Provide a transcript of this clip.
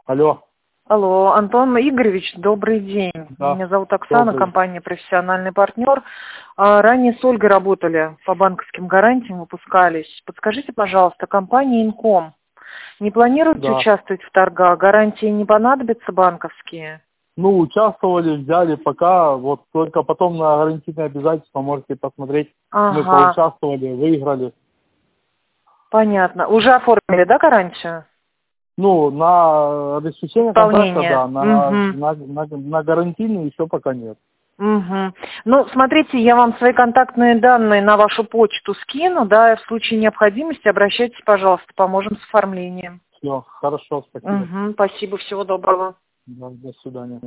Алло. Алло, Антон Игоревич, добрый день. Да. Меня зовут Оксана, Добрый. компания «Профессиональный партнер». Ранее с Ольгой работали, по банковским гарантиям выпускались. Подскажите, пожалуйста, компания Инком, не планируете Да. участвовать в торгах? Гарантии не понадобятся банковские? Ну, участвовали, взяли, пока, вот только потом на гарантийные обязательства можете посмотреть. Мы Ага, поучаствовали, выиграли. понятно. Уже оформили, да, гарантию? Ну, на обеспечение контракта, Исполнение. да, Угу. на гарантийный еще пока нет. Угу. Ну, смотрите, я вам свои контактные данные на вашу почту скину, да, и в случае необходимости обращайтесь, пожалуйста, поможем с оформлением. Все, хорошо, спасибо. Угу. Спасибо, всего доброго. Да, до свидания.